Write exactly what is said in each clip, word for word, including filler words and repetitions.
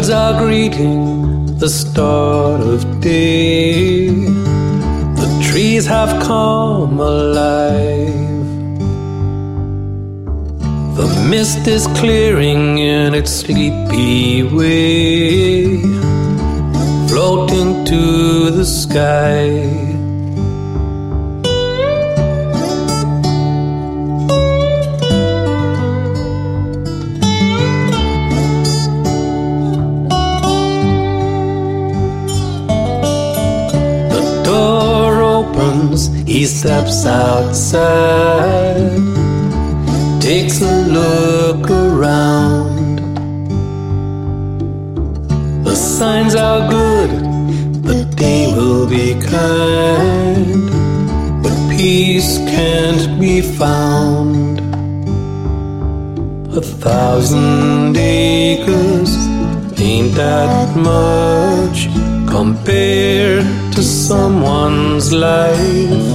birds are greeting the start of day. The trees have come alive. The mist is clearing in its sleepy way, floating to the sky. He steps outside, takes a look around. The signs are good, the day will be kind, but peace can't be found. A thousand acres ain't that much compared to someone's life.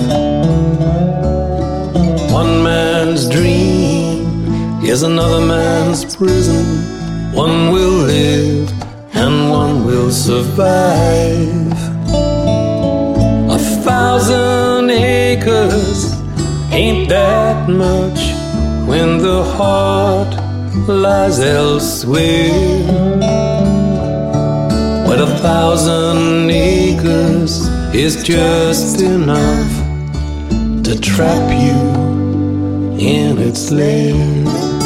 One man's dream is another man's prison. One will live and one will survive. A thousand acres ain't that much when the heart lies elsewhere. But a thousand acres is just enough to trap you in its lair.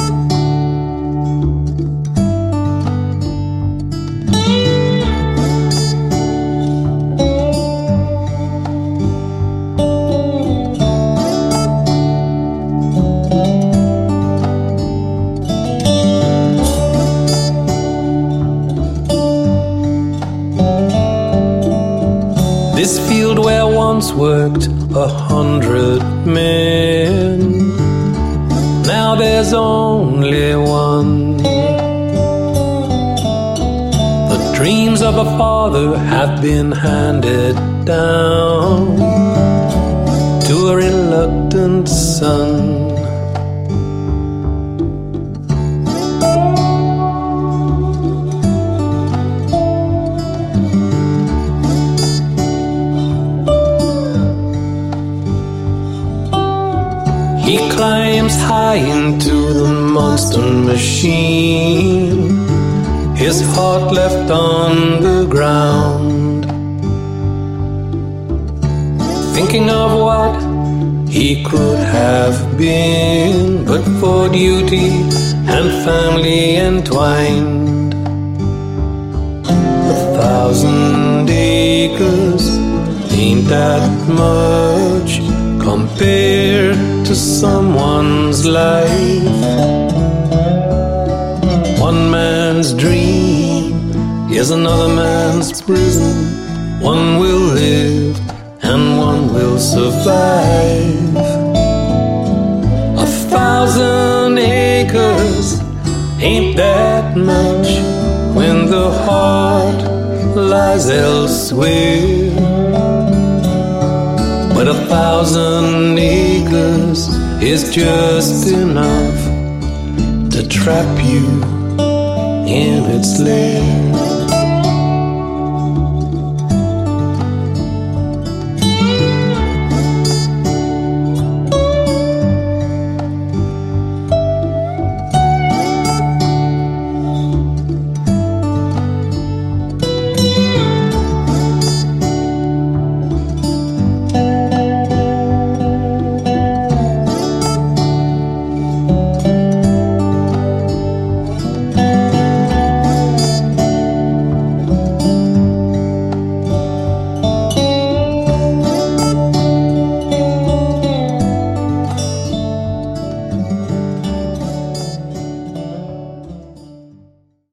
This field where once worked a hundred men, now there's only one. The dreams of a father have been handed down to a reluctant son. He climbs high into the monster machine, his heart left on the ground, thinking of what he could have been, but for duty and family entwined. A thousand acres ain't that much compared to someone's life. One man's dream is another man's prison. One will live and one will survive. A thousand acres ain't that much when the heart lies elsewhere. But a thousand acres is just enough to trap you in its lair.